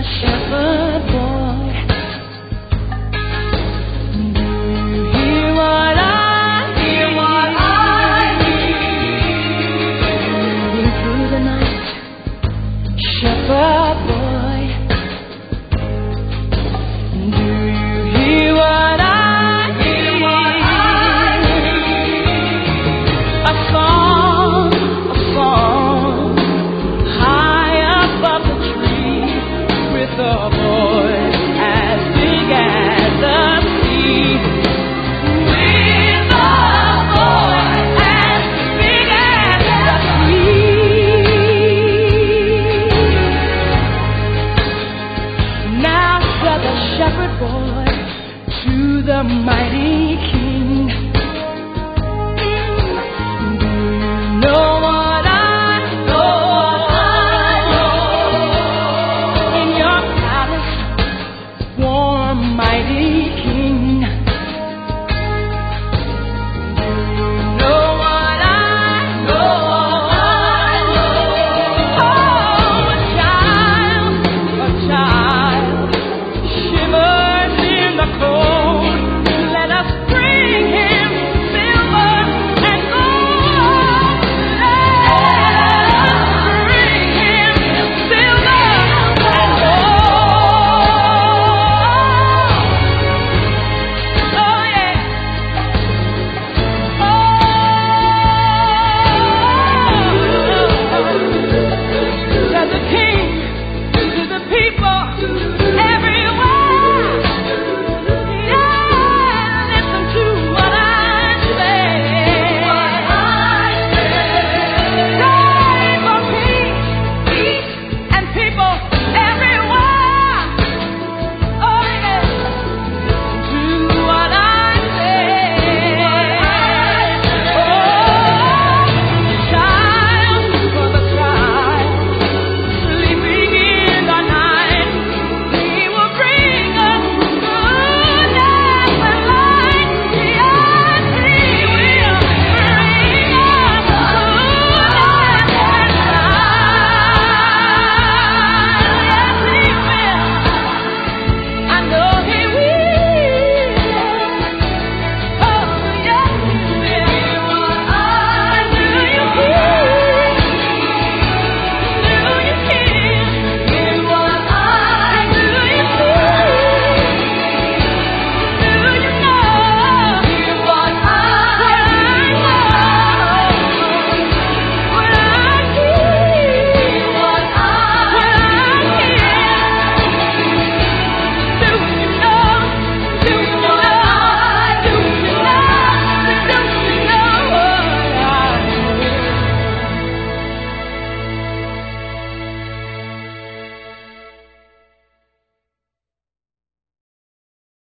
the shepherd boy. Do you hear what I hear? What I hear through the night, shepherd boy. Do you hear what I hear? What I hear? A song high above the tree, with a voice as big as the sea. With a voice as big as the sea. Now said the shepherd boy to the mighty king.